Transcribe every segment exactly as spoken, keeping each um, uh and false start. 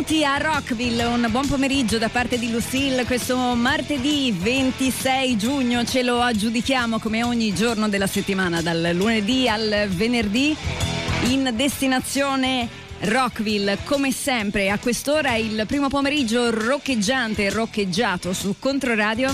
benvenuti a Rockville, un buon pomeriggio da parte di Lucille. Questo martedì ventisei giugno ce lo aggiudichiamo come ogni giorno della settimana, dal lunedì al venerdì, in destinazione Rockville. Come sempre a quest'ora il primo pomeriggio roccheggiante e roccheggiato su Controradio.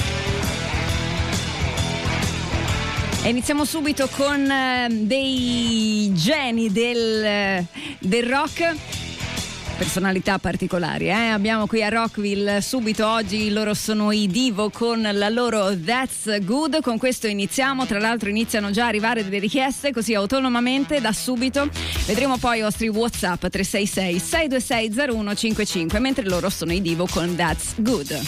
E iniziamo subito con uh, dei geni del, uh, del rock, personalità particolari. Eh? Abbiamo qui a Rockville subito oggi, loro sono i Divo con la loro That's Good. Con questo iniziamo, tra l'altro iniziano già a arrivare delle richieste così autonomamente da subito. Vedremo poi i vostri WhatsApp tre sei sei sei due sei zero uno cinque cinque, mentre loro sono i Divo con That's Good.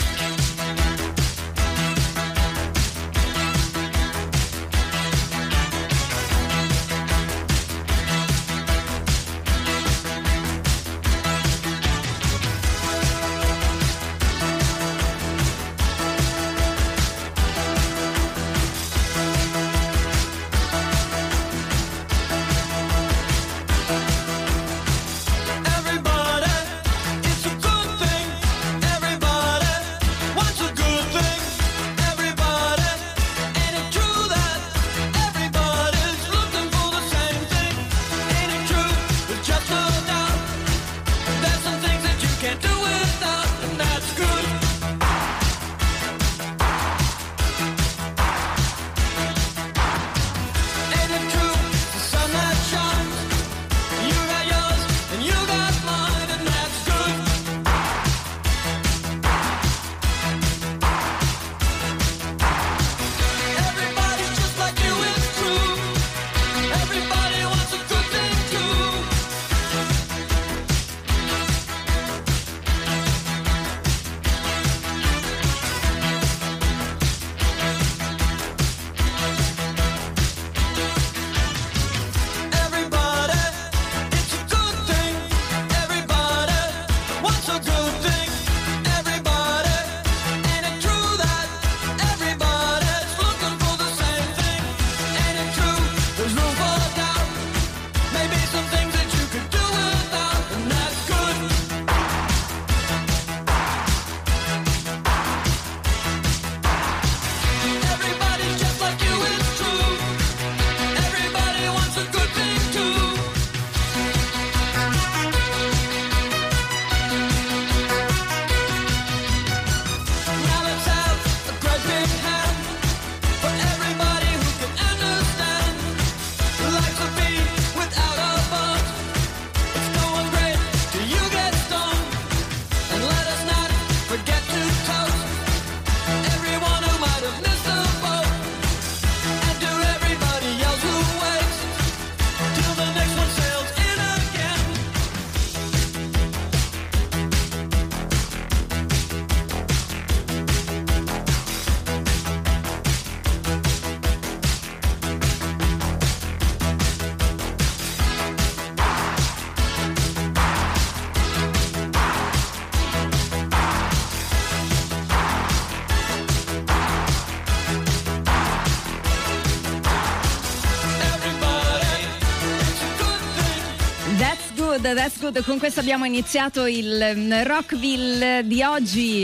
That's Good. Con questo abbiamo iniziato il Rockville di oggi.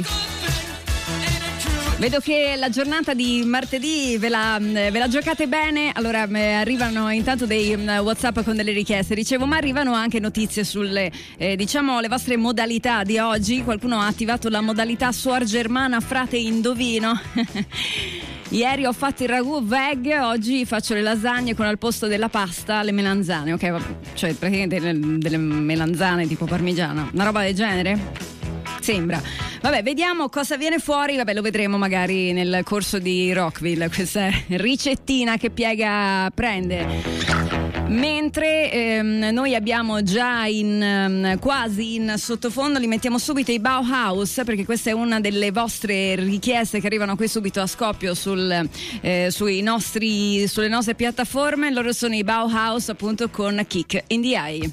Vedo che la giornata di martedì ve la, ve la giocate bene. Allora eh, arrivano intanto dei um, WhatsApp con delle richieste. Dicevo, ma arrivano anche notizie sulle eh, diciamo le vostre modalità di oggi. Qualcuno ha attivato la modalità Suor Germana Frate Indovino. Ieri ho fatto il ragù veg, oggi faccio le lasagne con al posto della pasta le melanzane. Ok, cioè praticamente delle, delle melanzane tipo parmigiana, una roba del genere? Sembra. Vabbè, vediamo cosa viene fuori. Vabbè, lo vedremo magari nel corso di Rockville, questa ricettina che Piega prende. Mentre ehm, noi abbiamo già in um, quasi in sottofondo, li mettiamo subito i Bauhaus, perché questa è una delle vostre richieste che arrivano qui subito a scoppio sul, eh, sui nostri, sulle nostre piattaforme. Loro sono i Bauhaus, appunto, con Kick in the Eye.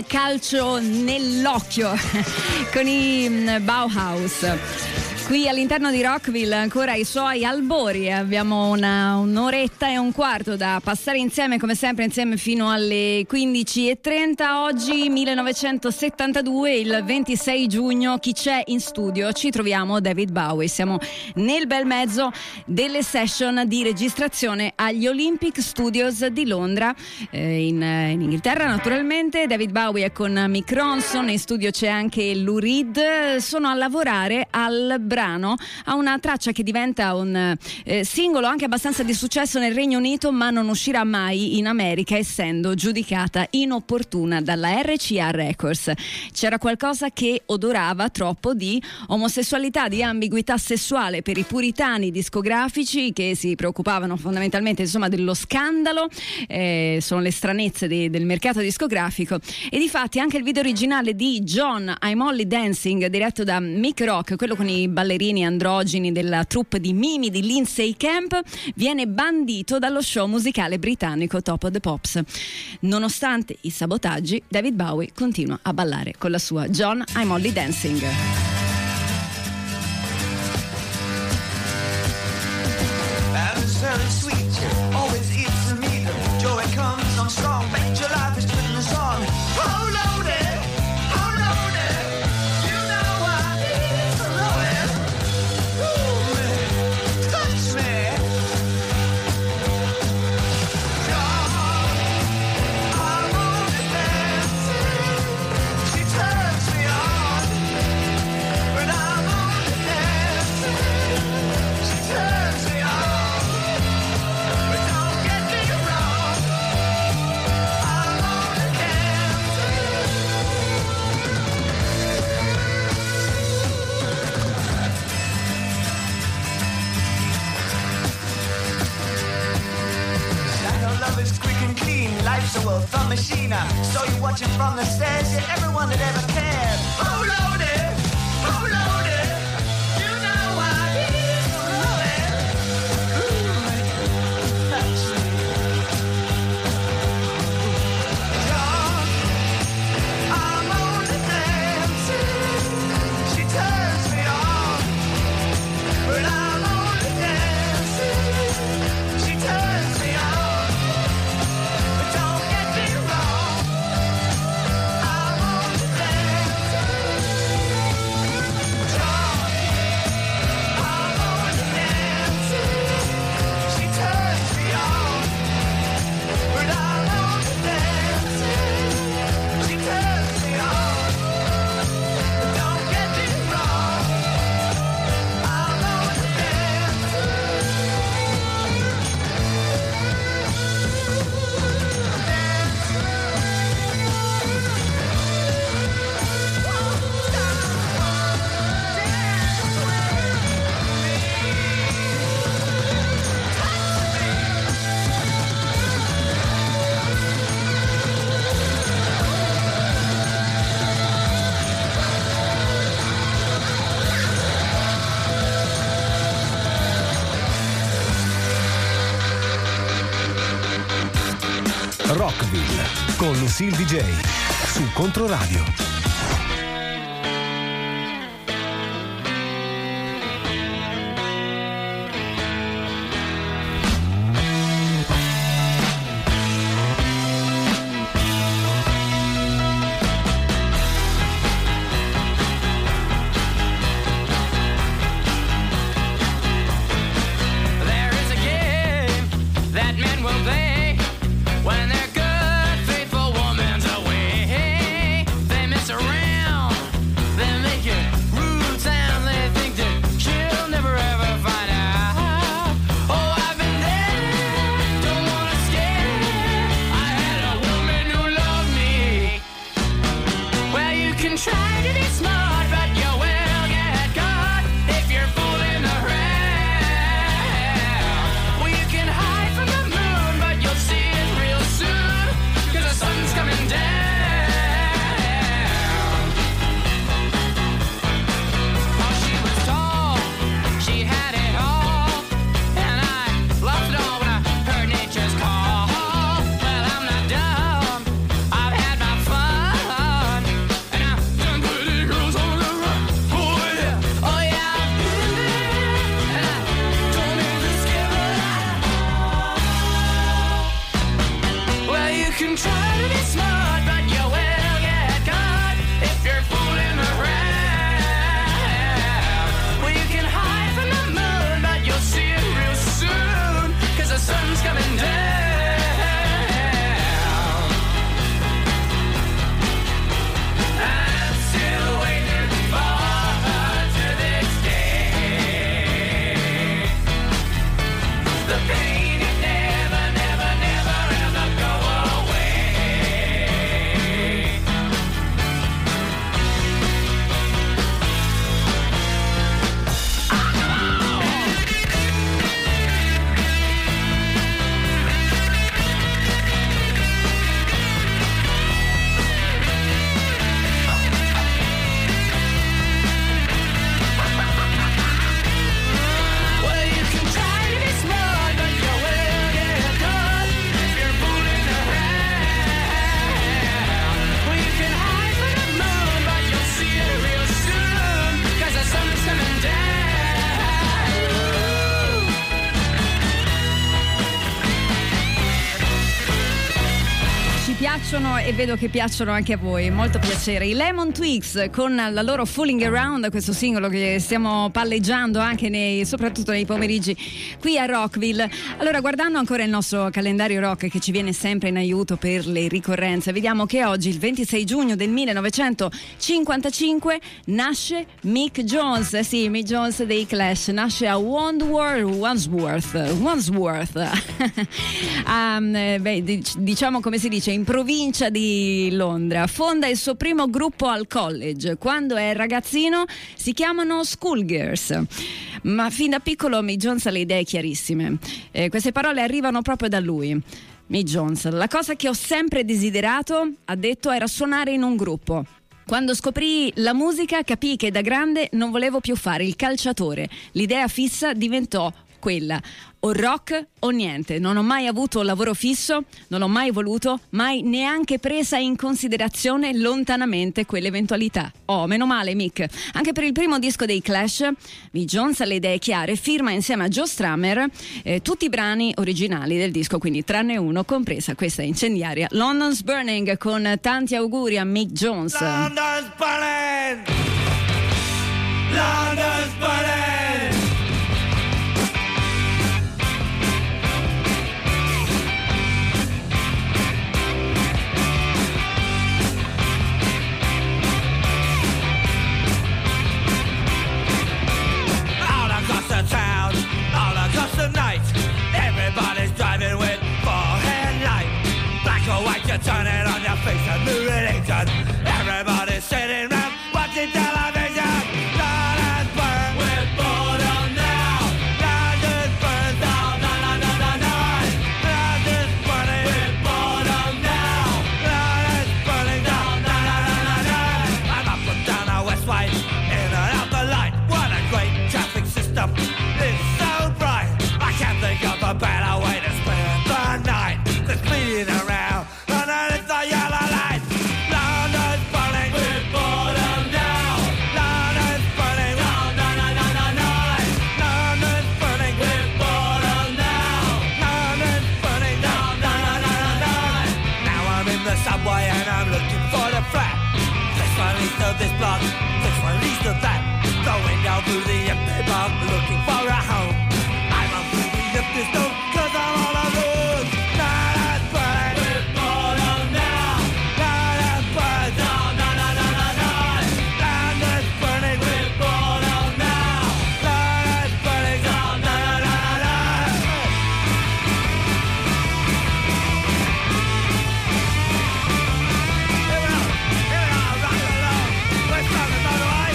calcio nell'occhio con i Bauhaus. Qui all'interno di Rockville ancora ai suoi albori, abbiamo una, un'oretta e un quarto da passare insieme, come sempre insieme fino alle quindici e trenta. Oggi millenovecentosettantadue, il ventisei giugno, chi c'è in studio? Ci troviamo David Bowie, siamo nel bel mezzo delle session di registrazione agli Olympic Studios di Londra, eh, in, in Inghilterra naturalmente. David Bowie è con Mick Ronson, in studio c'è anche Lou Reed, sono a lavorare al brano, a una traccia che diventa un eh, singolo anche abbastanza di successo nel Regno Unito, ma non uscirà mai in America essendo giudicata inopportuna dalla R C A Records. C'era qualcosa che odorava troppo di omosessualità, di ambiguità sessuale per i puritani discografici che si preoccupavano fondamentalmente insomma dello scandalo, eh, sono le stranezze di, del mercato discografico. E difatti anche il video originale di John I'm Only Dancing, diretto da Mick Rock, quello con i ballerini androgini della troupe di mimi di Lindsay Camp, viene bandito dallo show musicale britannico Top of the Pops. Nonostante i sabotaggi, David Bowie continua a ballare con la sua John I'm Only Dancing. Life's a well-thumb machine, so you're watching from the stairs. Yet everyone that ever cared, oh loaded, oh loaded, you know I need to know it. Ooh, touch me. John, I'm only dancing. She turns me on, but I'm only dancing. She turns me on. Rockville con Lucille D J su Controradio. When their good, faithful woman's away, they miss piacciono e vedo che piacciono anche a voi, molto piacere. I Lemon Twigs con la loro Fooling Around, questo singolo che stiamo palleggiando anche nei, soprattutto nei pomeriggi qui a Rockville. Allora, guardando ancora il nostro calendario rock che ci viene sempre in aiuto per le ricorrenze, vediamo che oggi, il ventisei giugno del millenovecentocinquantacinque, nasce Mick Jones. Eh sì, Mick Jones dei Clash, nasce a Wandsworth, Wandsworth, Wandsworth. um, beh, diciamo, come si dice, in provincia di Londra. Fonda il suo primo gruppo al college. Quando è ragazzino si chiamano Schoolgirls, ma fin da piccolo Mick Jones ha le idee chiarissime. Eh, queste parole arrivano proprio da lui. Mick Jones: la cosa che ho sempre desiderato, ha detto, era suonare in un gruppo. Quando scoprì la musica capii che da grande non volevo più fare il calciatore. L'idea fissa diventò quella: o rock o niente. Non ho mai avuto un lavoro fisso, non ho mai voluto, mai neanche presa in considerazione lontanamente quell'eventualità. Oh, meno male, Mick. Anche per il primo disco dei Clash, Mick Jones ha le idee chiare, firma insieme a Joe Strummer eh, tutti i brani originali del disco, quindi tranne uno, compresa questa incendiaria London's Burning, con tanti auguri a Mick Jones. London's burning! London's burning! Town, all across the night, everybody's driving with forehead light. Black or white, you turn it on your face and new religion. Everybody's sitting round watching television. London's burn, we're bored of now. London's burn down, na na na na na. London's burning, we're bored of now. London's burning down, na na na na na. I'm up and down the West White, in and out the light. What a great traffic system. It's so bright, I can't think of a better way to spend the night. There's speeding around underneath the yellow light. London's burning, we're bored of now. London's burning, no, no, no, no, no, no. London's burning, we're bored of now. London's burning, no, no, no, no, no, no. Now I'm in the subway and I'm looking for the flat. This one leads to this block, this one leads to that. Going down through the empty block, looking for a home. I'm on through the empty stone, cause I'm all alone. London's burning, we're bored of now. London's burning, no, no, no, no, no, no. London's burning, we're bored of now. London's burning, no, no, no, no, no, no. Here we are, here we are, rockin' along. We're starting, by the way.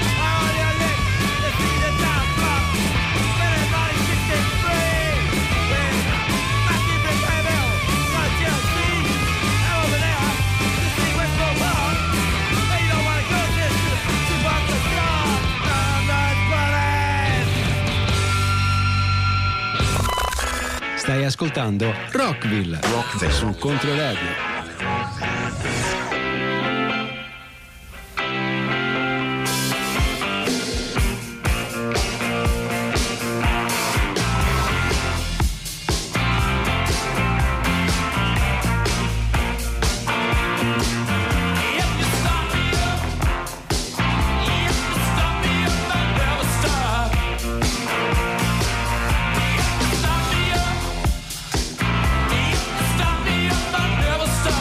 Stai ascoltando Rockville, Rockville su Controradio. Stop me up, I never stop.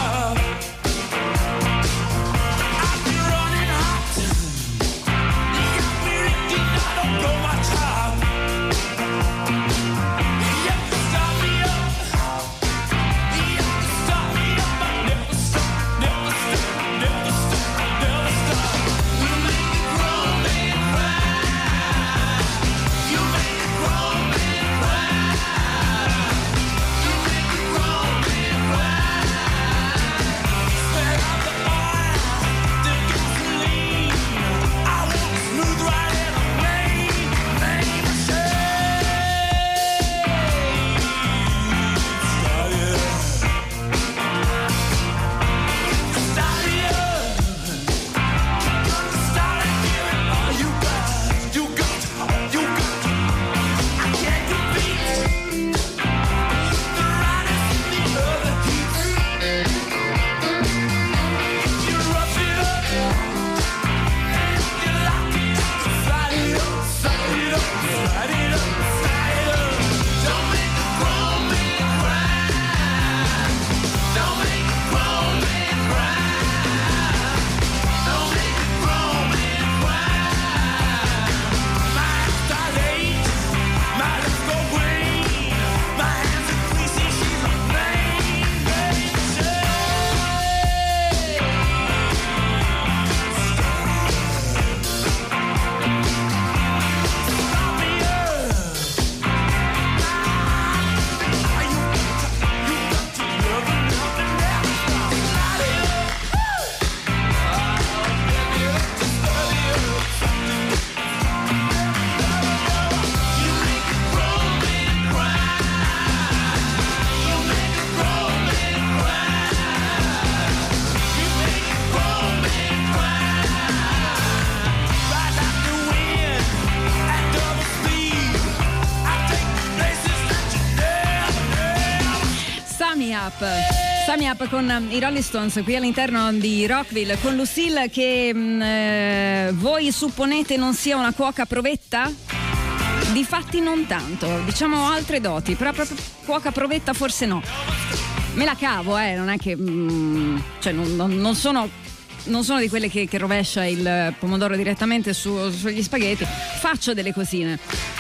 Up. Sign Me Up con i Rolling Stones qui all'interno di Rockville con Lucille che mh, eh, voi supponete non sia una cuoca provetta? Difatti non tanto, diciamo altre doti, però proprio cuoca provetta forse no. Me la cavo, eh, non è che mh, cioè non, non, non sono non sono di quelle che, che rovescia il pomodoro direttamente su, sugli spaghetti, faccio delle cosine.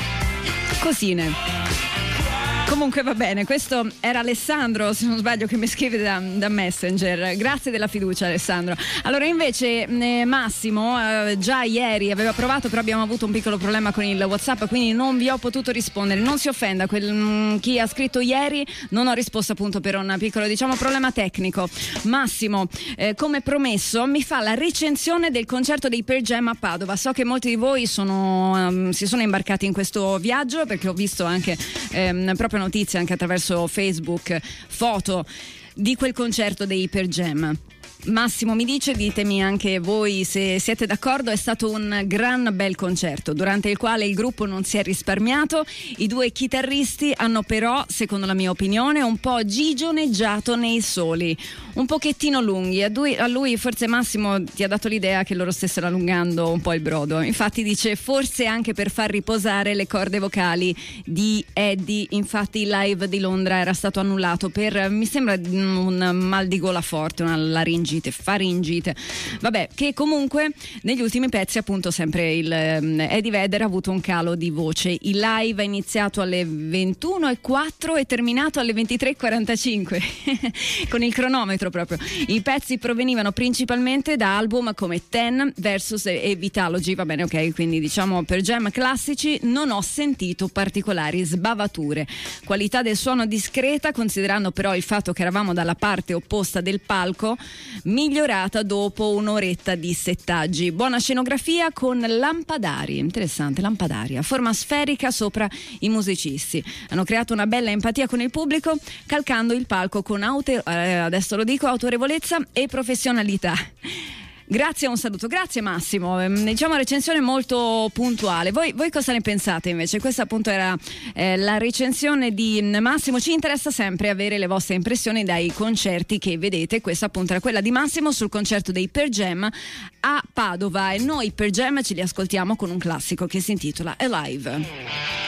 Cosine. Comunque va bene, questo era Alessandro, se non sbaglio, che mi scrive da, da Messenger. Grazie della fiducia, Alessandro. Allora invece eh, Massimo eh, già ieri aveva provato, però abbiamo avuto un piccolo problema con il WhatsApp, quindi non vi ho potuto rispondere. Non si offenda quel, mh, chi ha scritto ieri, non ho risposto appunto per un piccolo, diciamo, problema tecnico. Massimo, eh, come promesso, mi fa la recensione del concerto dei Pearl Jam a Padova. So che molti di voi sono, um, si sono imbarcati in questo viaggio, perché ho visto anche ehm, proprio notizie anche attraverso Facebook, foto di quel concerto dei Pearl Jam. Massimo mi dice, ditemi anche voi se siete d'accordo, è stato un gran bel concerto durante il quale il gruppo non si è risparmiato. I due chitarristi hanno però, secondo la mia opinione, un po' gigioneggiato nei soli, un pochettino lunghi. A lui, a lui forse Massimo ti ha dato l'idea che loro stessero allungando un po' il brodo, infatti dice forse anche per far riposare le corde vocali di Eddie. Infatti il live di Londra era stato annullato per, mi sembra, un mal di gola forte, una laringite faringite, vabbè, che comunque negli ultimi pezzi appunto sempre il um, Eddie Vedder ha avuto un calo di voce. Il live è iniziato alle ventuno e quattro e terminato alle ventitré e quarantacinque con il cronometro proprio. I pezzi provenivano principalmente da album come Ten, Versus e Vitalogy, va bene, ok, quindi diciamo per Jam classici. Non ho sentito particolari sbavature, qualità del suono discreta, considerando però il fatto che eravamo dalla parte opposta del palco, migliorata dopo un'oretta di settaggi. Buona scenografia con lampadari, interessante, lampadari a forma sferica sopra i musicisti. Hanno creato una bella empatia con il pubblico, calcando il palco con aute- eh, adesso lo dico, autorevolezza e professionalità. Grazie, un saluto. Grazie Massimo, diciamo recensione molto puntuale. Voi, voi cosa ne pensate invece? Questa appunto era eh, la recensione di Massimo. Ci interessa sempre avere le vostre impressioni dai concerti che vedete. Questa appunto era quella di Massimo sul concerto dei Pearl Jam a Padova, e noi Pearl Jam ce li ascoltiamo con un classico che si intitola Alive.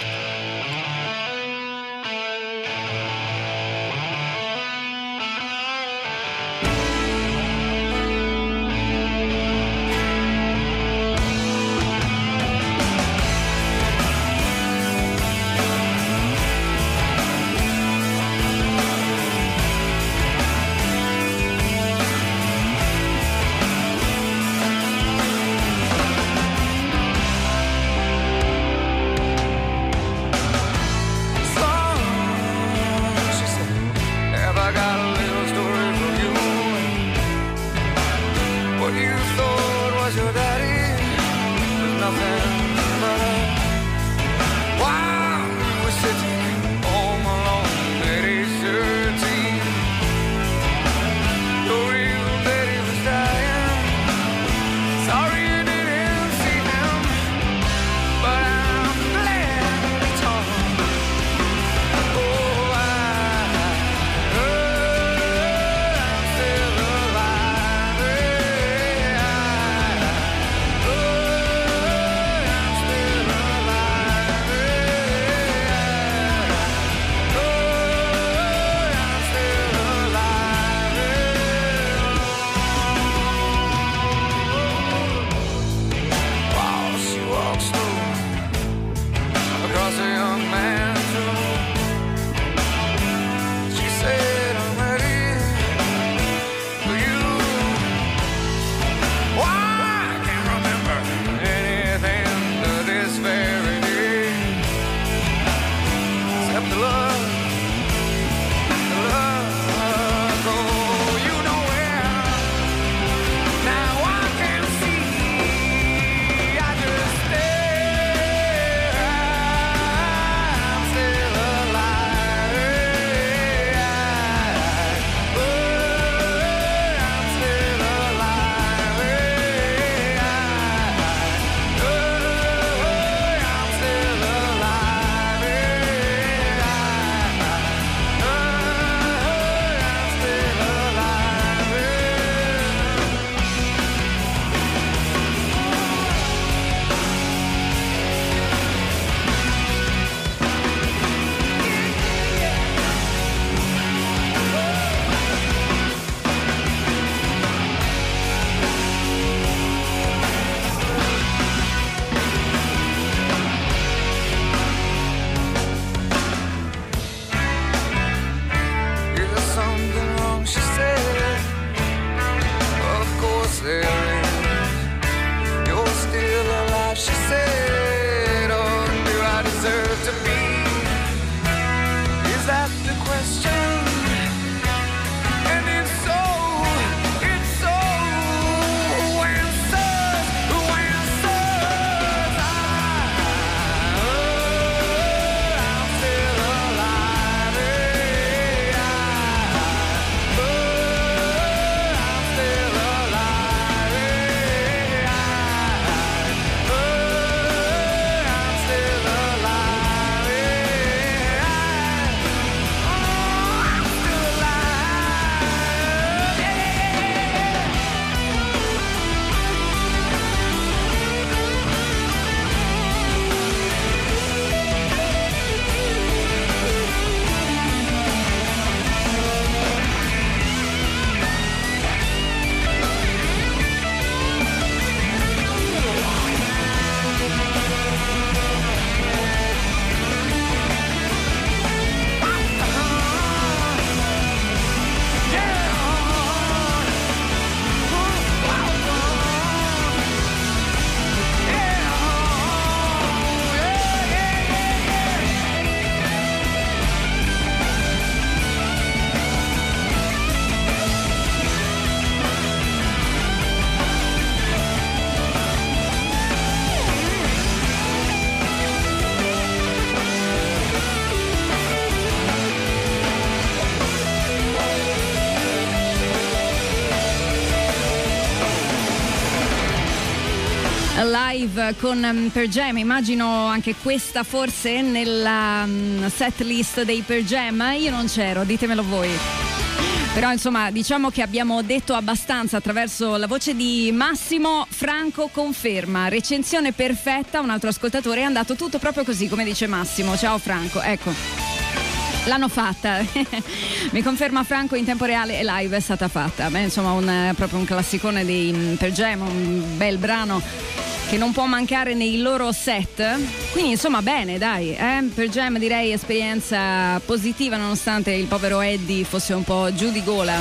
live con um, Pearl Jam. Immagino anche questa forse nella um, set list dei Pearl Jam. Io non c'ero, ditemelo voi. Però insomma diciamo che abbiamo detto abbastanza attraverso la voce di Massimo. Franco conferma, recensione perfetta. Un altro ascoltatore, è andato tutto proprio così come dice Massimo. Ciao Franco, ecco, l'hanno fatta. Mi conferma Franco, in tempo reale e live è stata fatta. Beh, insomma un, proprio un classicone dei Pearl Jam, un bel brano che non può mancare nei loro set. Quindi insomma bene, dai, eh? Pearl Jam direi esperienza positiva, nonostante il povero Eddie fosse un po' giù di gola.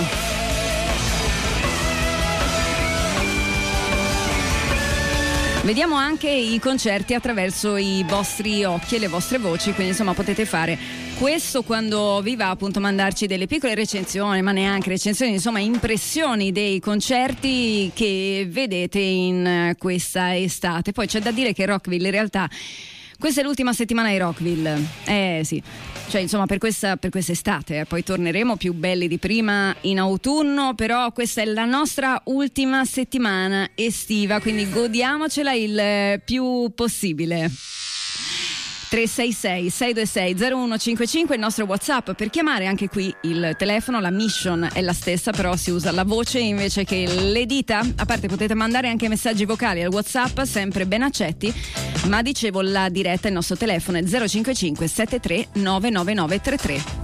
Vediamo anche i concerti attraverso i vostri occhi e le vostre voci, quindi insomma potete fare questo quando vi va, appunto, mandarci delle piccole recensioni, ma neanche recensioni, insomma impressioni dei concerti che vedete in questa estate. Poi c'è da dire che Rockville in realtà questa è l'ultima settimana di Rockville, eh sì, cioè insomma per questa per quest'estate, eh. Poi torneremo più belli di prima in autunno, però questa è la nostra ultima settimana estiva, quindi godiamocela il più possibile. tre sei sei sei due sei zero uno cinque cinque il nostro WhatsApp per chiamare. Anche qui il telefono, la mission è la stessa, però si usa la voce invece che le dita. A parte potete mandare anche messaggi vocali al WhatsApp, sempre ben accetti, ma dicevo la diretta, il nostro telefono è zero cinque cinque sette tre nove nove nove tre tre.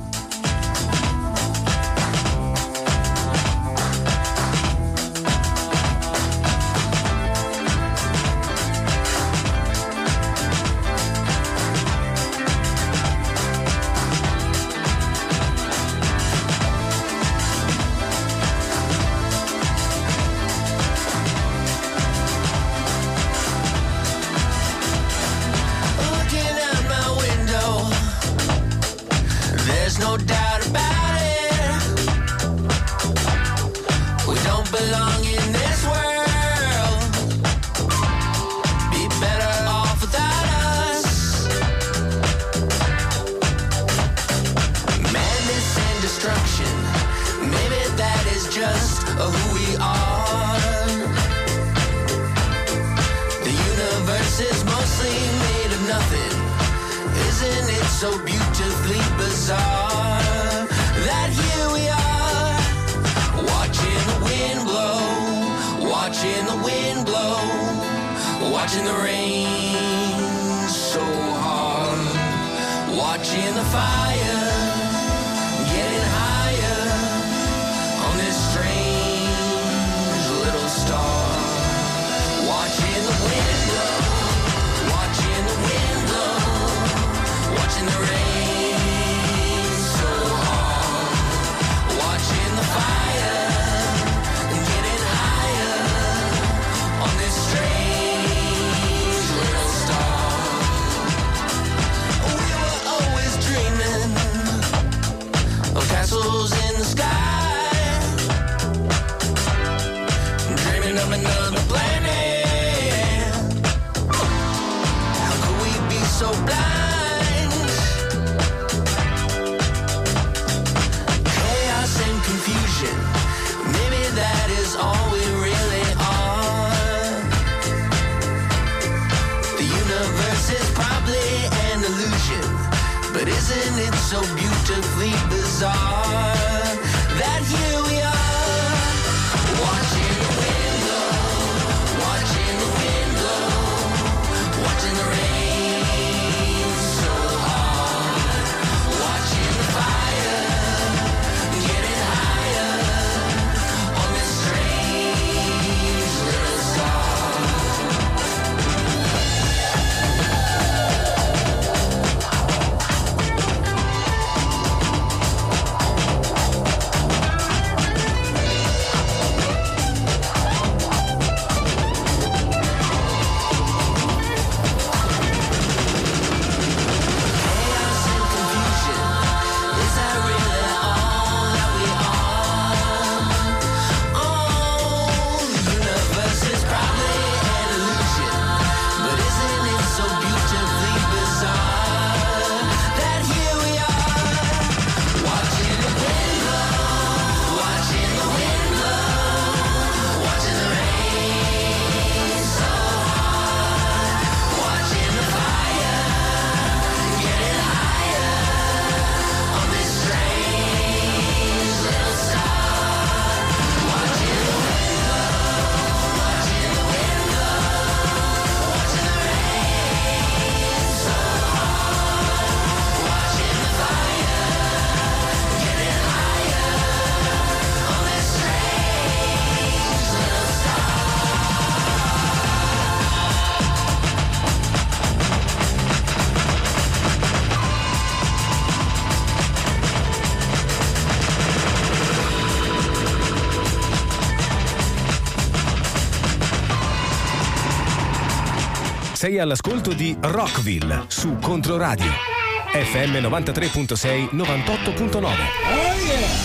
Sei all'ascolto di Rockville su Controradio F M novantatré virgola sei, novantotto virgola nove. Oh yeah!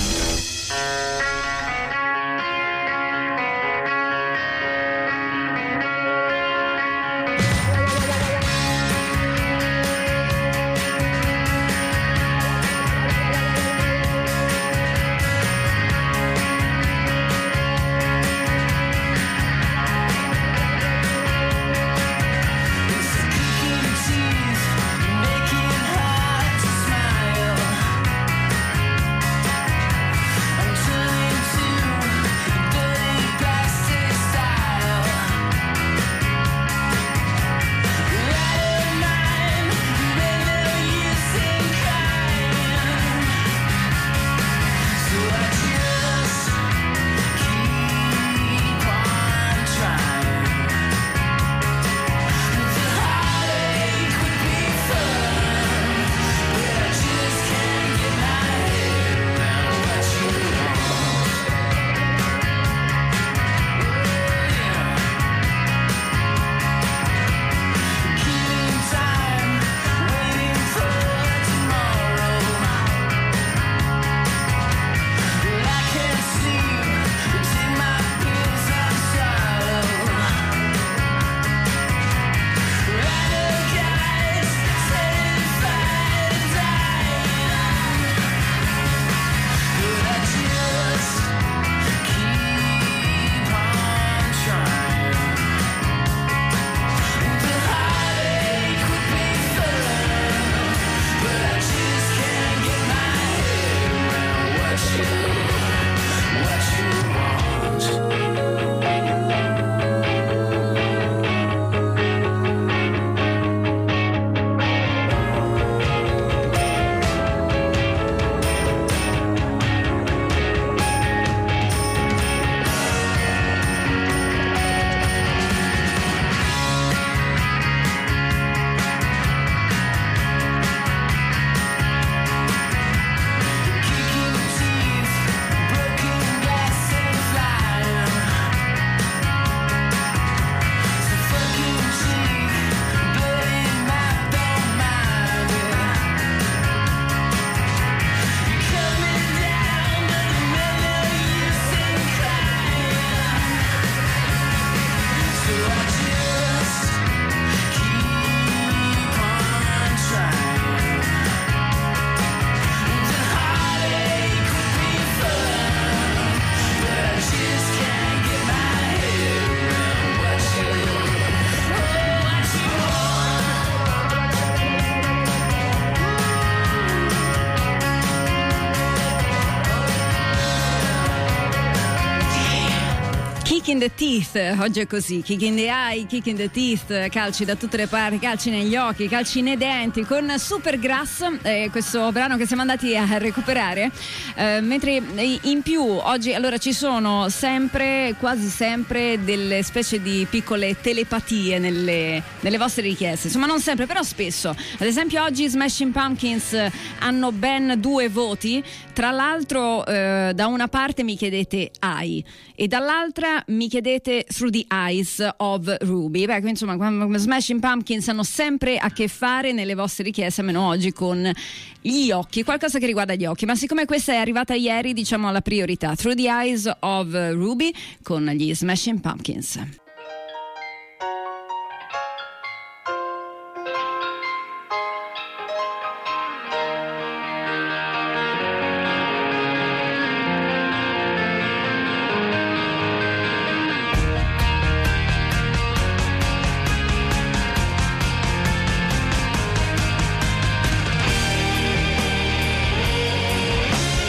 Kick in the teeth, oggi è così, kick in the eye, kick in the teeth, calci da tutte le parti, calci negli occhi, calci nei denti, con Supergrass, eh, questo brano che siamo andati a recuperare, eh, mentre in più oggi allora ci sono sempre, quasi sempre delle specie di piccole telepatie nelle, nelle vostre richieste, insomma non sempre però spesso. Ad esempio oggi Smashing Pumpkins hanno ben due voti, tra l'altro eh, da una parte mi chiedete I e dall'altra mi chiedete Through the Eyes of Ruby. Beh, insomma, Smashing Pumpkins hanno sempre a che fare nelle vostre richieste, almeno oggi, con gli occhi, qualcosa che riguarda gli occhi, ma siccome questa è arrivata ieri, diciamo alla priorità, Through the Eyes of Ruby con gli Smashing Pumpkins.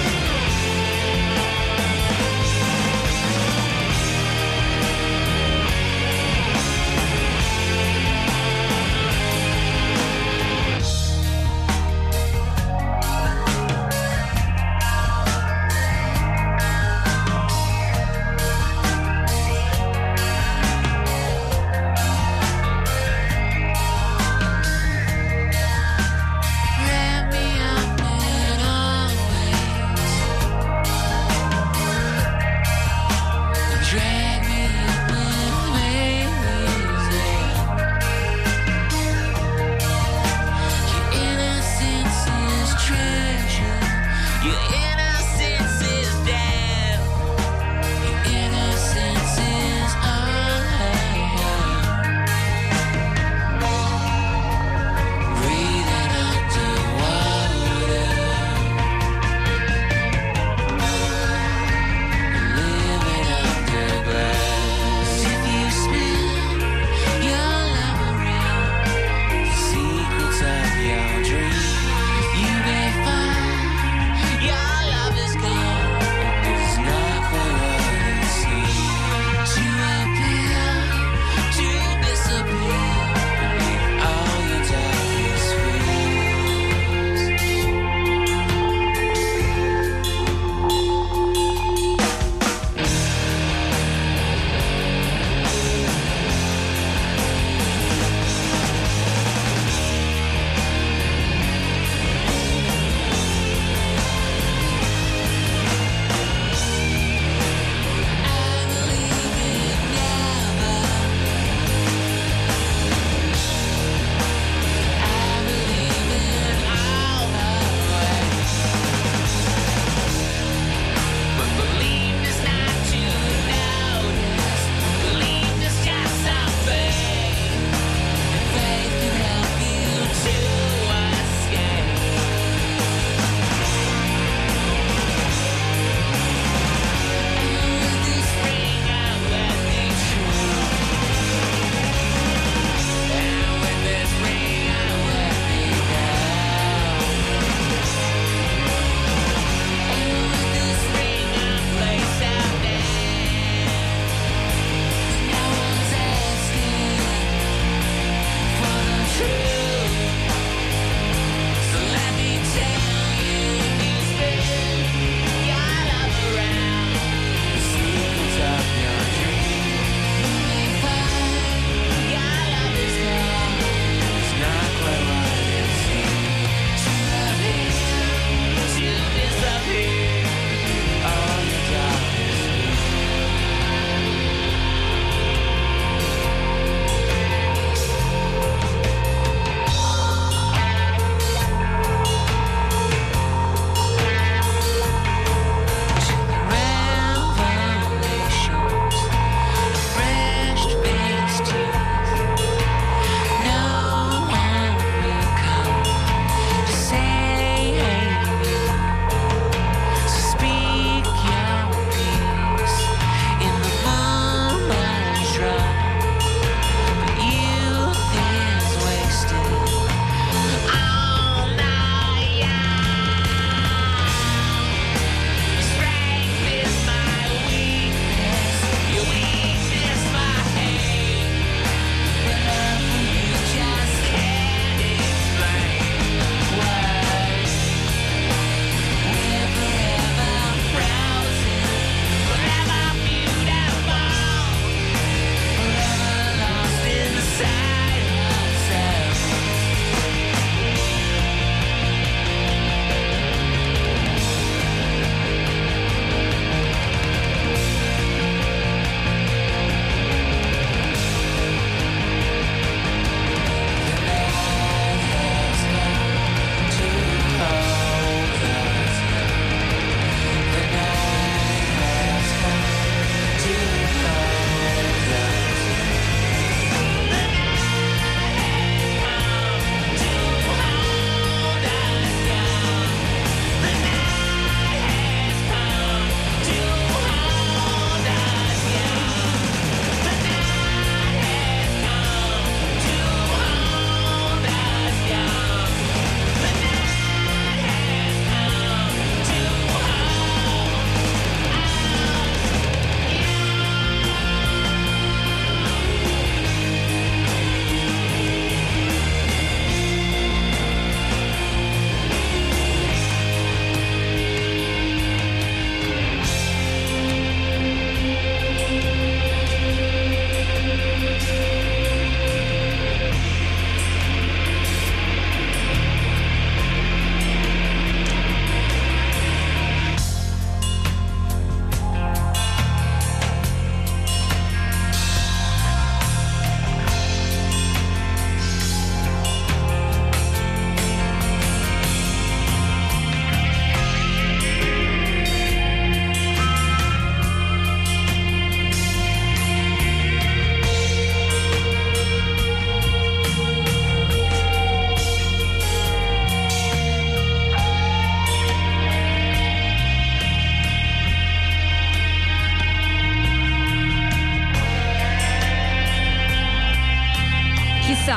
We'll be right back.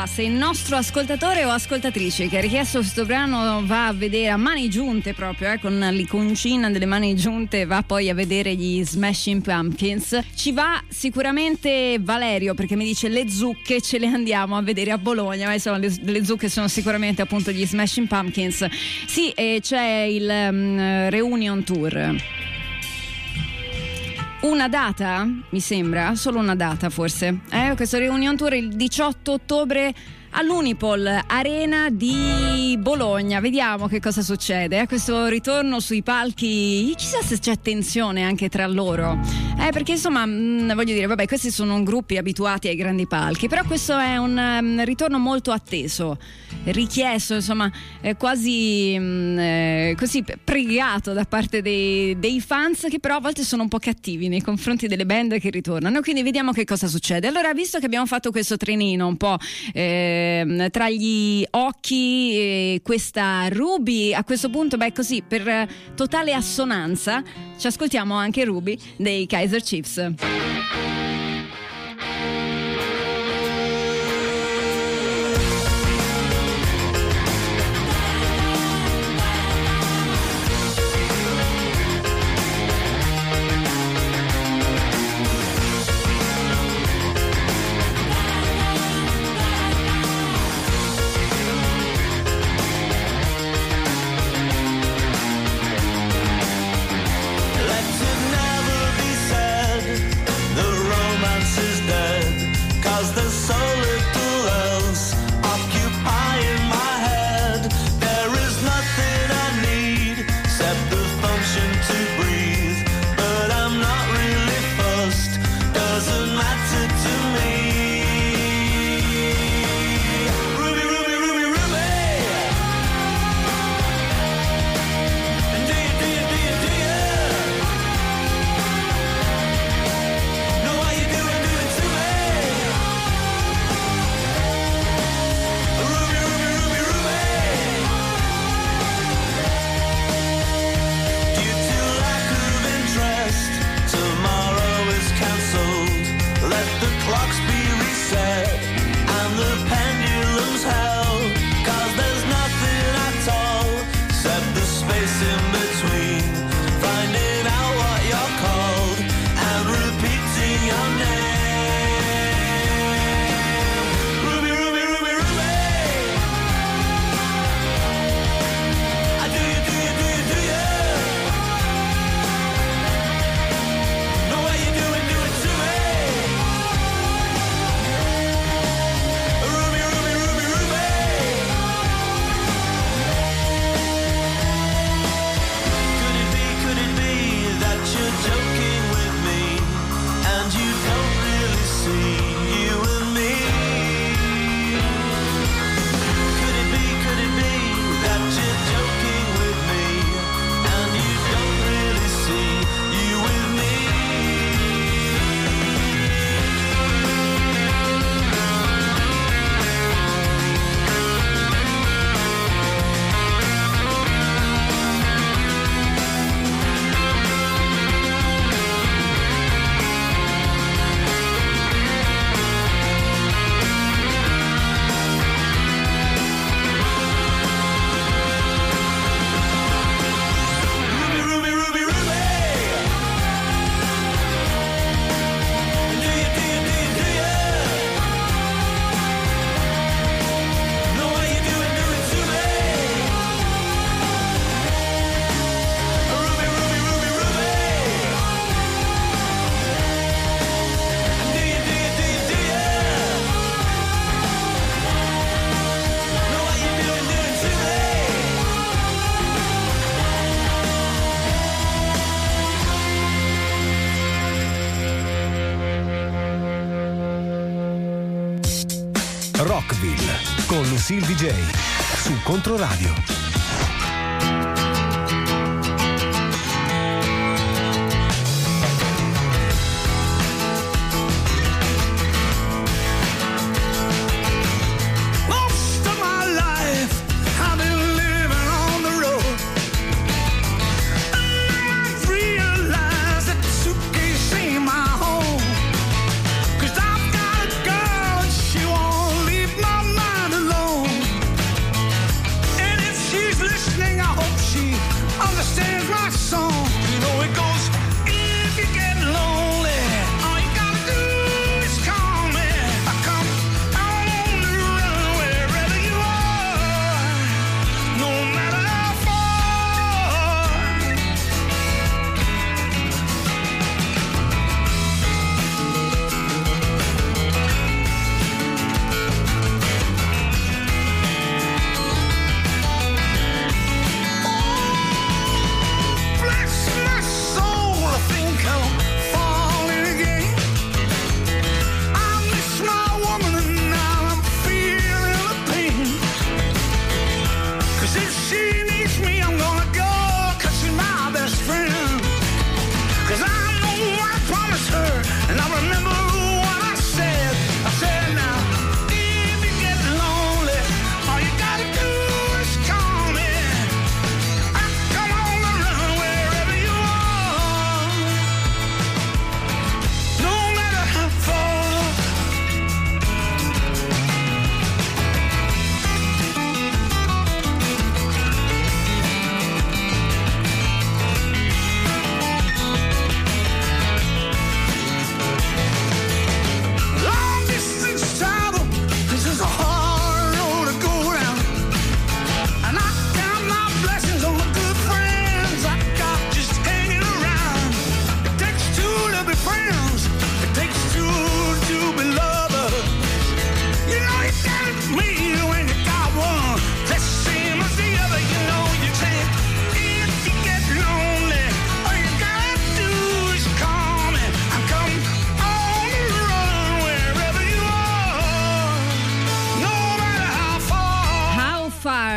se il nostro ascoltatore o ascoltatrice che ha richiesto questo brano va a vedere a mani giunte proprio, eh, con l'iconcina delle mani giunte, va poi a vedere gli Smashing Pumpkins. Ci va sicuramente Valerio, perché mi dice le zucche ce le andiamo a vedere a Bologna, ma insomma le, le zucche sono sicuramente appunto gli Smashing Pumpkins. Sì, e c'è il um, Reunion Tour. Una data, mi sembra, solo una data forse. Eh, questo Reunion Tour il diciotto ottobre all'Unipol Arena di Bologna. Vediamo che cosa succede. Eh, questo ritorno sui palchi, chissà se c'è tensione anche tra loro. Eh, perché insomma, mh, voglio dire, vabbè, questi sono gruppi abituati ai grandi palchi, però questo è un um, ritorno molto atteso, richiesto, insomma, eh, quasi mh, eh, così pregato da parte dei, dei fans, che però a volte sono un po' cattivi nei confronti delle band che ritornano. Quindi vediamo che cosa succede. Allora, visto che abbiamo fatto questo trenino un po' eh, tra gli occhi e questa Ruby, a questo punto, beh, così per totale assonanza ci ascoltiamo anche Ruby dei Kaiser Chiefs. Rockville con Lucille D J su Controradio. My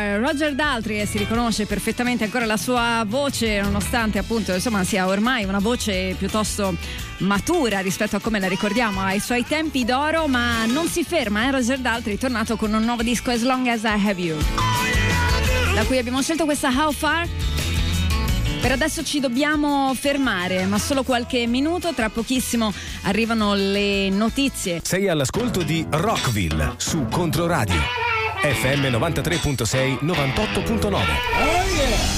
era Roger Daltrey e si riconosce perfettamente ancora la sua voce, nonostante appunto insomma sia ormai una voce piuttosto matura rispetto a come la ricordiamo ai suoi tempi d'oro, ma non si ferma, eh? Roger Daltrey è tornato con un nuovo disco, As Long As I Have You, da cui abbiamo scelto questa How Far. Per adesso ci dobbiamo fermare, ma solo qualche minuto, tra pochissimo arrivano le notizie. Sei all'ascolto di Rockville su Controradio F M novantatré virgola sei, novantotto virgola nove. Oh yeah!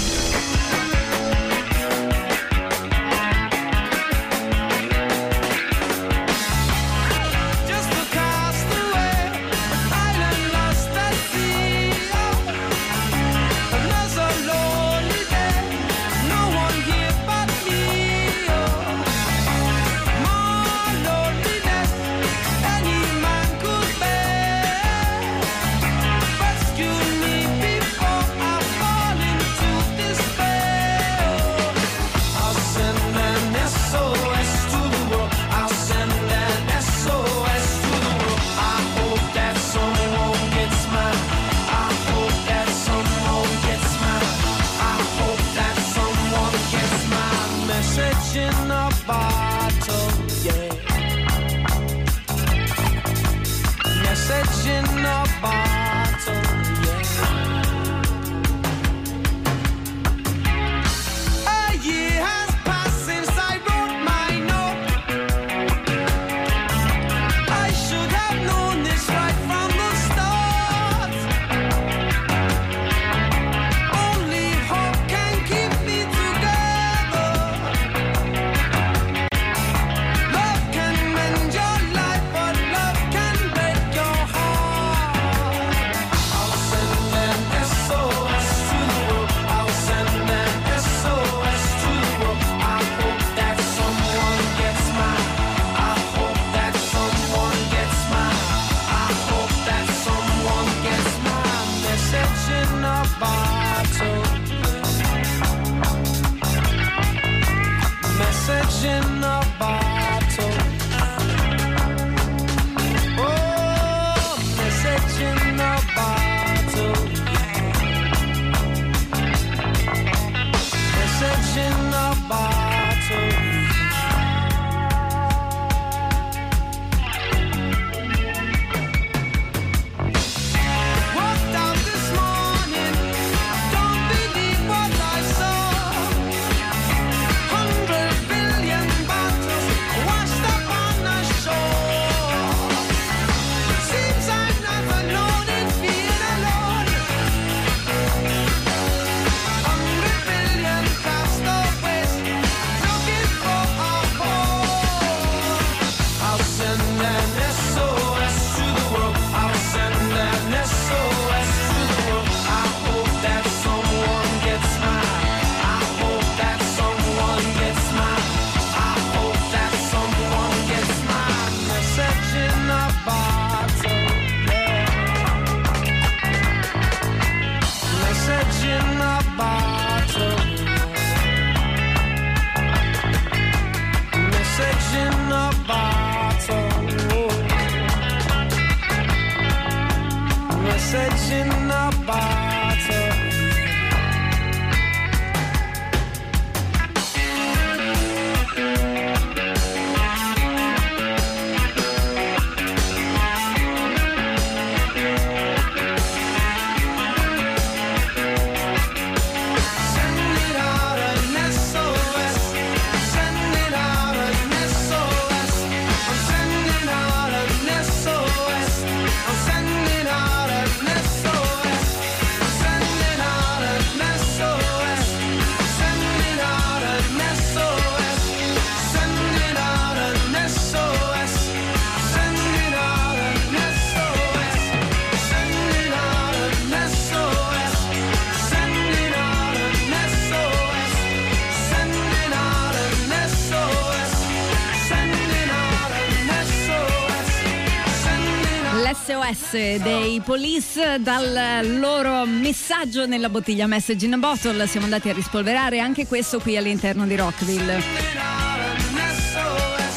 S O S dei Police dal loro messaggio nella bottiglia, Message in a Bottle. Siamo andati a rispolverare anche questo qui all'interno di Rockville.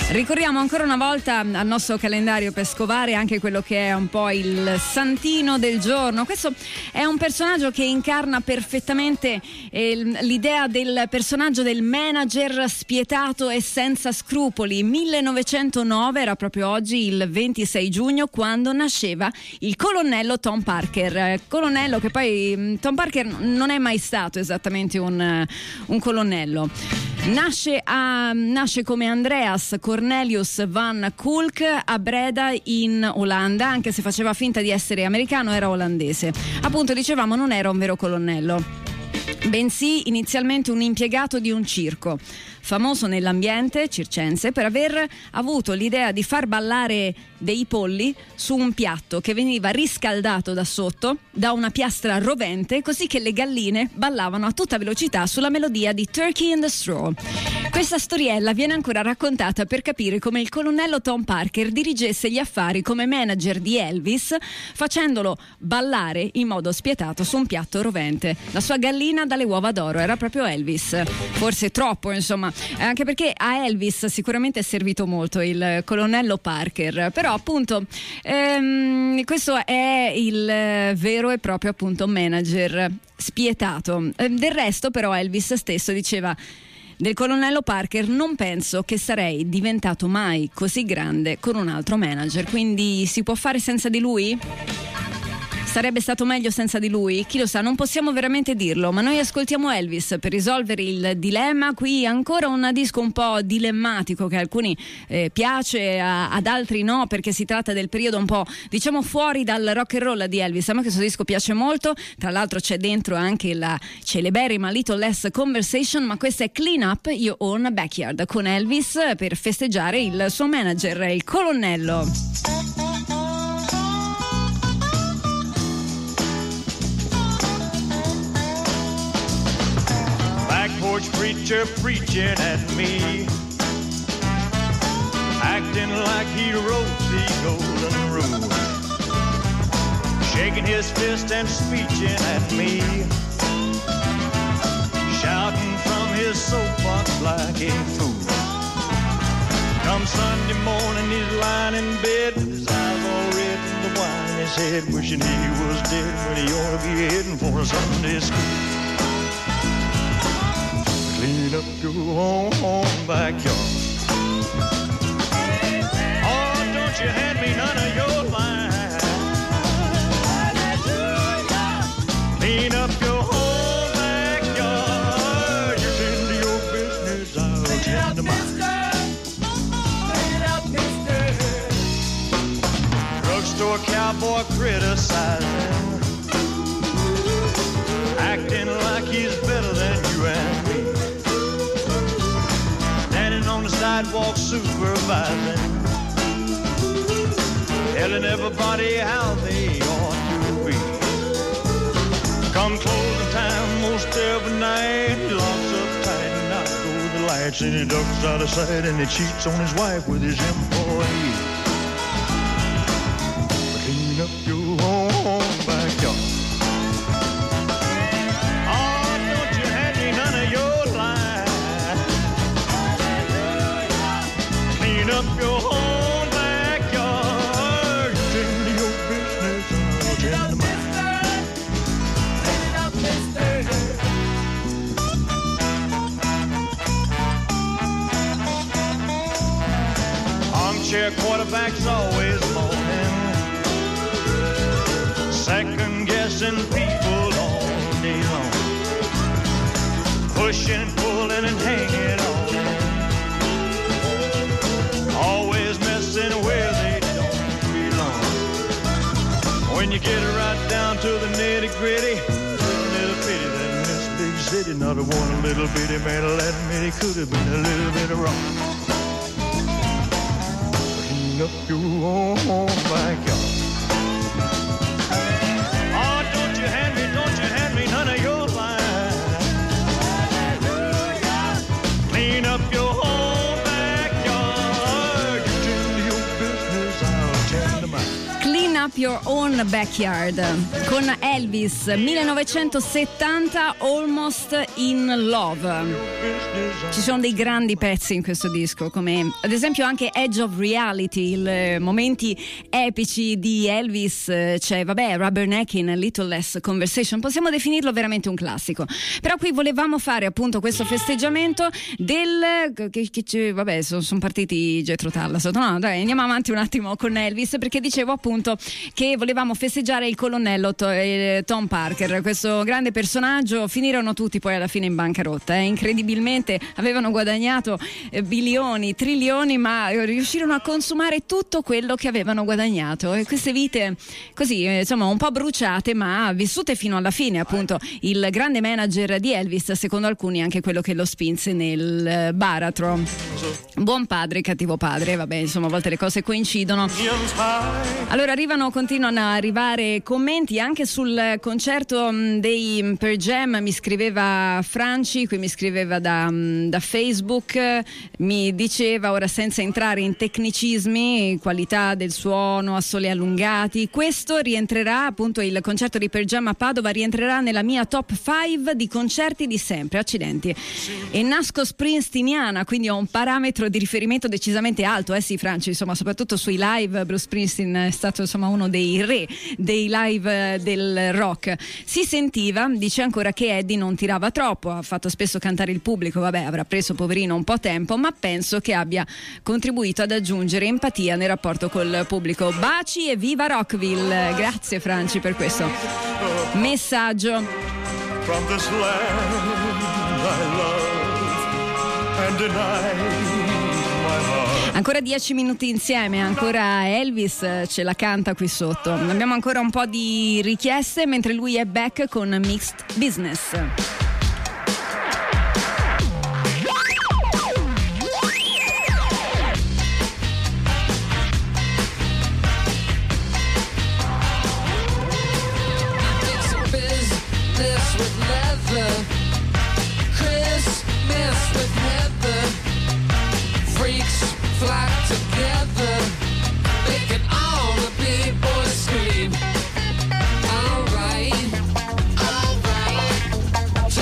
Ricorriamo ancora una volta al nostro calendario per scovare anche quello che è un po' il santino del giorno. Questo è un personaggio che incarna perfettamente eh, l'idea del personaggio del manager spietato e senza scrupoli. millenovecentonove, era proprio oggi il ventisei giugno, quando nasceva il colonnello Tom Parker. Colonnello che poi Tom Parker non è mai stato esattamente un, un colonnello. Nasce, a, nasce come Andreas Cornelius van Kulk a Breda in Olanda, anche se faceva finta di essere americano, era olandese. Appunto, dicevamo, non era un vero colonnello, bensì inizialmente un impiegato di un circo, famoso nell'ambiente circense per aver avuto l'idea di far ballare dei polli su un piatto che veniva riscaldato da sotto da una piastra rovente, così che le galline ballavano a tutta velocità sulla melodia di Turkey in the Straw. Questa storiella viene ancora raccontata per capire come il colonnello Tom Parker dirigesse gli affari come manager di Elvis, facendolo ballare in modo spietato su un piatto rovente. La sua gallina dalle uova d'oro era proprio Elvis, forse troppo, insomma, anche perché a Elvis sicuramente è servito molto il colonnello Parker, però appunto ehm, questo è il eh, vero e proprio appunto manager spietato. Eh, del resto però Elvis stesso diceva: del colonnello Parker non penso che sarei diventato mai così grande con un altro manager, quindi si può fare senza di lui? Sarebbe stato meglio senza di lui? Chi lo sa, non possiamo veramente dirlo, ma noi ascoltiamo Elvis per risolvere il dilemma. Qui ancora un disco un po' dilemmatico che a alcuni eh, piace, a, ad altri no, perché si tratta del periodo un po', diciamo, fuori dal rock and roll di Elvis. A me questo disco piace molto, tra l'altro c'è dentro anche la celeberrima Little Less Conversation, ma questa è Clean Up Your Own Backyard con Elvis per festeggiare il suo manager, il colonnello. Porch preacher preaching at me, acting like he wrote the golden rule, shaking his fist and speeching at me, shouting from his soapbox like a fool. Come Sunday morning he's lying in bed with his eyes all red from the wine in his head, wishing he was dead when he ought to be heading for a Sunday school. Clean up your own, own backyard. Oh, don't you hand me none of your line. Clean up your own backyard. You tend to your business, I'll tend to mine. Drugstore cowboy criticizing, acting like he's better than you and me, on the sidewalk supervising, telling everybody how they ought to be. Come closing time most every night, he locks up tight and out go the lights, and he ducks out of sight and he cheats on his wife with his employee. Clean up your own backyard. Oh, don't you hand me none of your lies. Clean up your own backyard. You tend to your business, I'll tend to mine. Armchair quarterback's always moaning, second guessing people all day long, pushing, pulling and hanging on, always messing where they don't belong. When you get it right down to the nitty gritty, little pity that in this big city, not a one little bitty man will admit he could have been a little bit wrong. Clean up your own backyard. Oh, don't you hand me, don't you hand me none of your lines. Clean up your own backyard. You tend to your business, I'll tend to mine. Clean Up Up Your Own Backyard con Elvis, millenovecentosettanta, Almost in Love. Ci sono dei grandi pezzi in questo disco, come ad esempio anche Edge of Reality, i momenti epici di Elvis. C'è, vabbè, Rubbernecking, Little Less Conversation, possiamo definirlo veramente un classico. Però qui volevamo fare appunto questo festeggiamento del che, che, vabbè, sono, sono partiti Jethro Tull sotto. No, dai, andiamo avanti un attimo con Elvis, perché dicevo appunto che volevamo festeggiare il colonnello Tom Parker, questo grande personaggio. Finirono tutti poi alla fine in bancarotta, eh. Incredibilmente avevano guadagnato eh, bilioni, trilioni, ma riuscirono a consumare tutto quello che avevano guadagnato, e queste vite così eh, insomma un po' bruciate, ma vissute fino alla fine. Appunto il grande manager di Elvis, secondo alcuni anche quello che lo spinse nel eh, baratro. Buon padre, cattivo padre, vabbè, insomma a volte le cose coincidono. Allora arrivano, continuano a arrivare commenti anche sul concerto dei Pearl Jam. Mi scriveva Franci, qui mi scriveva da, da Facebook, mi diceva, ora senza entrare in tecnicismi, qualità del suono, assoli allungati, questo rientrerà, appunto il concerto di Pearl Jam a Padova rientrerà nella mia top cinque di concerti di sempre, accidenti. E nasco springsteeniana, quindi ho un parametro di riferimento decisamente alto, eh sì Franci, insomma soprattutto sui live. Bruce Springsteen è stato insomma uno dei re dei live del rock. Si sentiva, dice ancora, che Eddie non tirava troppo, ha fatto spesso cantare il pubblico, vabbè, avrà preso poverino un po' tempo, ma penso che abbia contribuito ad aggiungere empatia nel rapporto col pubblico. Baci e viva Rockville. Grazie Franci per questo messaggio. From this land I love and deny my heart. Ancora dieci minuti insieme, ancora Elvis ce la canta qui sotto. Abbiamo ancora un po' di richieste mentre lui è back con Mixed Business. With leather, Christmas with heather, freaks flock together, making all the big boys scream. Alright, alright,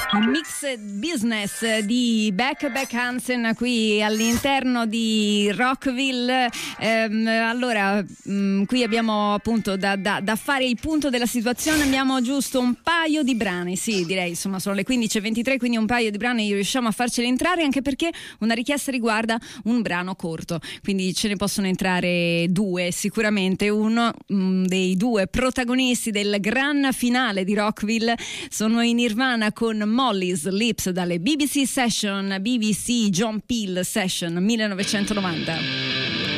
Mix Business di Beck Beck Hansen qui all'interno di Rockville. Ehm, allora, mh, qui abbiamo appunto da, da, da fare il punto della situazione. Abbiamo giusto un paio di brani, sì, direi, insomma, sono le quindici e ventitré, quindi un paio di brani riusciamo a farceli entrare, anche perché una richiesta riguarda un brano corto, quindi ce ne possono entrare due sicuramente. Uno mh, dei due protagonisti del gran finale di Rockville sono i Nirvana con Molly's Lips dalle B B C Session, B B C John Peel Session millenovecentonovanta.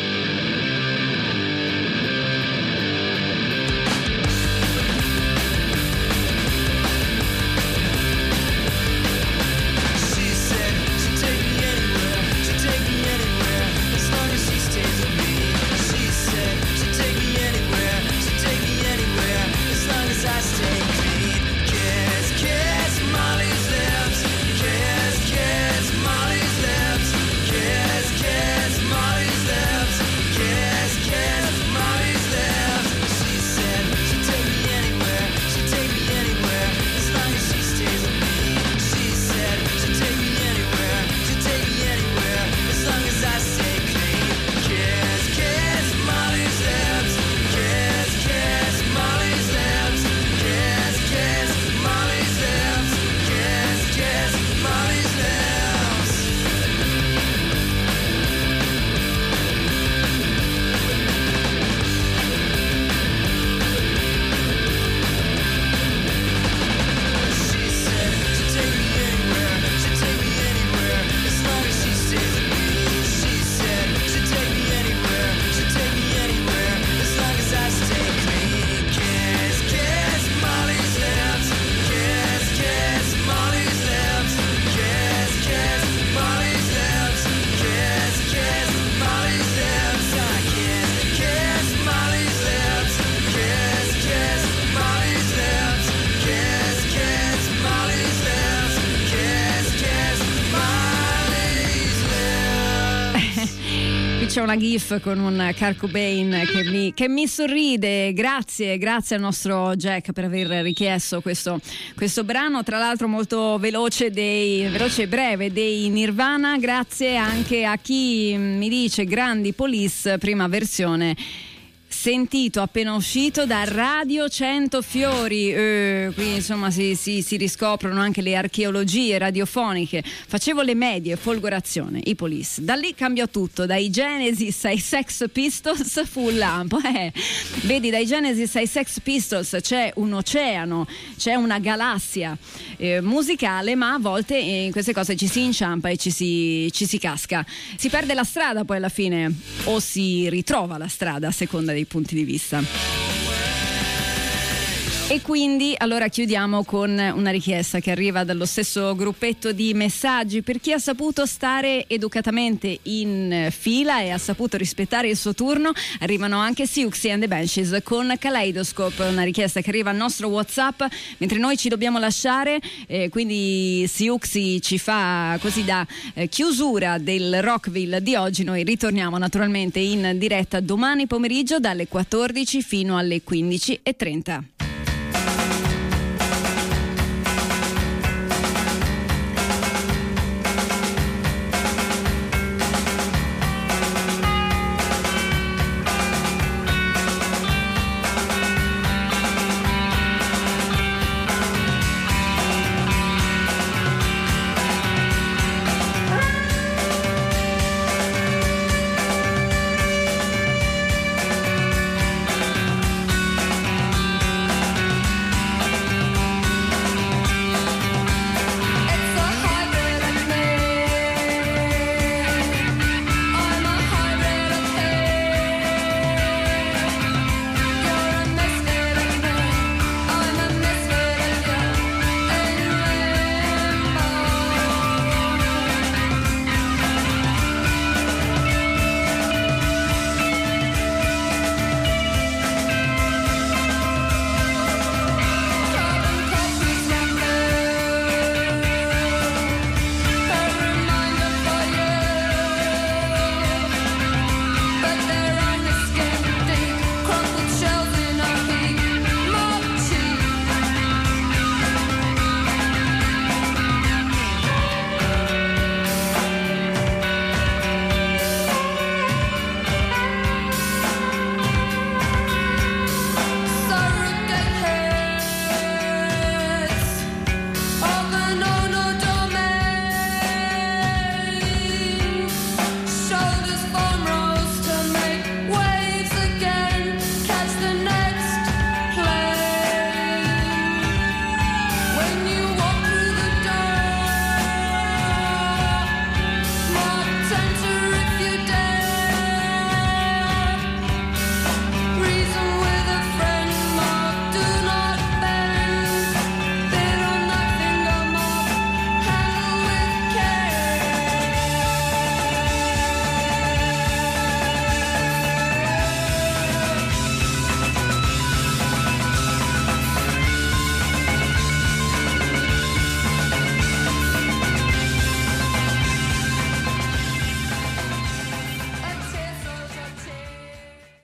C'è una gif con un Kurt Cobain che mi, che mi sorride. Grazie, grazie al nostro Jack per aver richiesto questo, questo brano, tra l'altro molto veloce, dei, veloce e breve, dei Nirvana. Grazie anche a chi mi dice grandi Police, prima versione sentito appena uscito da Radio Cento Fiori. Eh, qui insomma si, si, si riscoprono anche le archeologie radiofoniche. Facevo le medie, folgorazione, i Police. Da lì cambiò tutto, dai Genesis ai Sex Pistols fu un lampo. Eh, vedi, dai Genesis ai Sex Pistols c'è un oceano, c'è una galassia eh, musicale, ma a volte in queste cose ci si inciampa e ci si, ci si casca. Si perde la strada poi alla fine, o si ritrova la strada a seconda dei punti di vista. E quindi allora chiudiamo con una richiesta che arriva dallo stesso gruppetto di messaggi. Per chi ha saputo stare educatamente in fila e ha saputo rispettare il suo turno, arrivano anche Siouxsie and the Banshees con Kaleidoscope, una richiesta che arriva al nostro WhatsApp mentre noi ci dobbiamo lasciare, eh, quindi Siouxsie ci fa così da eh, chiusura del Rockville di oggi. Noi ritorniamo naturalmente in diretta domani pomeriggio dalle quattordici fino alle quindici e trenta.